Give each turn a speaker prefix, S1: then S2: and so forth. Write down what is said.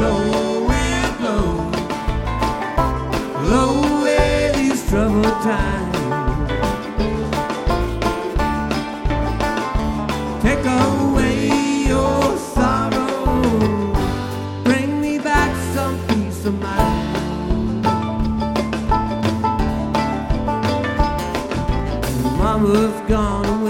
S1: blow, wind blow, blow away these troubled times. Take away your sorrow, bring me back some peace of mind. Mama's gone